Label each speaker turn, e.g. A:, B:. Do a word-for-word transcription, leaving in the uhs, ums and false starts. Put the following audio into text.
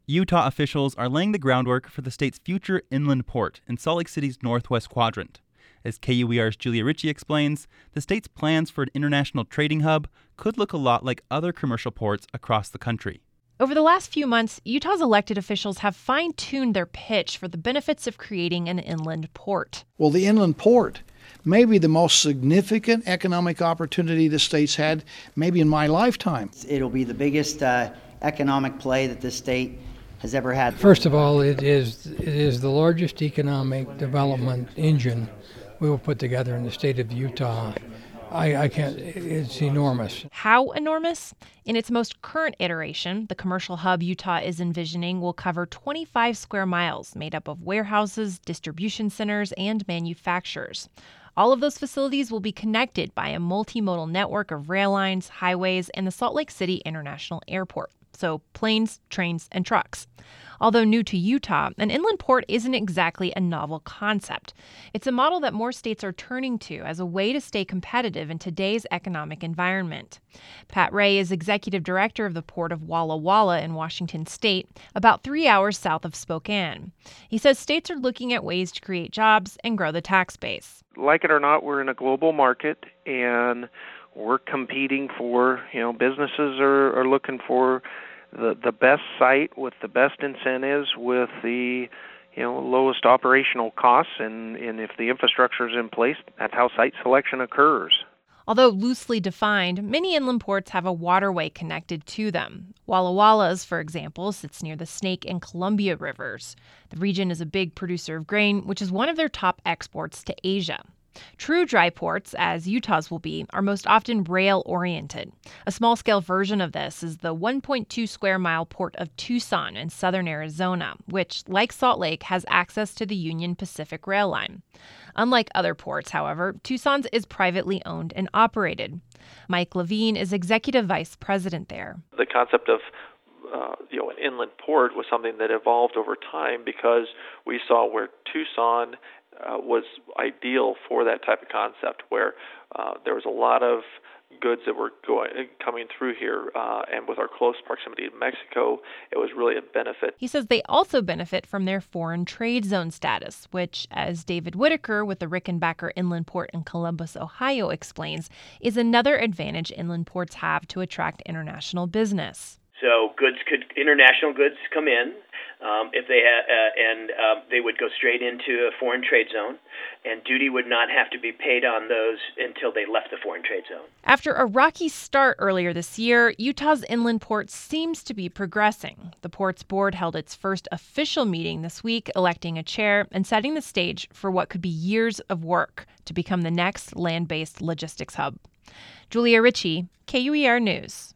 A: Utah officials are laying the groundwork for the state's future inland port in Salt Lake City's northwest quadrant. As K U E R's Julia Ritchie explains, the state's plans for an international trading hub could look a lot like other commercial ports across the country.
B: Over the last few months, Utah's elected officials have fine-tuned their pitch for the benefits of creating an inland port.
C: Well, the inland port may be the most significant economic opportunity the state's had maybe in my lifetime.
D: It'll be the biggest uh, economic play that the state has ever had.
E: First of all, it is it is the largest economic development engine we will put together in the state of Utah. I, I can't, it's enormous.
B: How enormous? In its most current iteration, the commercial hub Utah is envisioning will cover twenty-five square miles made up of warehouses, distribution centers, and manufacturers. All of those facilities will be connected by a multimodal network of rail lines, highways, and the Salt Lake City International Airport. So planes, trains, and trucks. Although new to Utah, an inland port isn't exactly a novel concept. It's a model that more states are turning to as a way to stay competitive in today's economic environment. Pat Ray is executive director of the Port of Walla Walla in Washington state, about three hours south of Spokane. He says states are looking at ways to create jobs and grow the tax base.
F: Like it or not, we're in a global market, and we're competing for, you know, businesses are, are looking for the the best site with the best incentives, with the, you know, lowest operational costs, and, and if the infrastructure is in place, that's how site selection occurs.
B: Although loosely defined, many inland ports have a waterway connected to them. Walla Walla's, for example, sits near the Snake and Columbia rivers. The region is a big producer of grain, which is one of their top exports to Asia. True dry ports, as Utah's will be, are most often rail-oriented. A small-scale version of this is the one point two square mile port of Tucson in southern Arizona, which, like Salt Lake, has access to the Union Pacific Rail Line. Unlike other ports, however, Tucson's is privately owned and operated. Mike Levine is executive vice president there.
G: The concept of Uh, you know, an inland port was something that evolved over time because we saw where Tucson uh, was ideal for that type of concept, where uh, there was a lot of goods that were going coming through here, uh, and with our close proximity to Mexico, it was really a benefit.
B: He says they also benefit from their foreign trade zone status, which, as David Whitaker with the Rickenbacker Inland Port in Columbus, Ohio, explains, is another advantage inland ports have to attract international business.
H: So goods could, international goods come in, um, if they ha- uh, and uh, they would go straight into a foreign trade zone, and duty would not have to be paid on those until they left the foreign trade zone.
B: After a rocky start earlier this year, Utah's inland port seems to be progressing. The port's board held its first official meeting this week, electing a chair and setting the stage for what could be years of work to become the next land-based logistics hub. Julia Ritchie, K U E R News.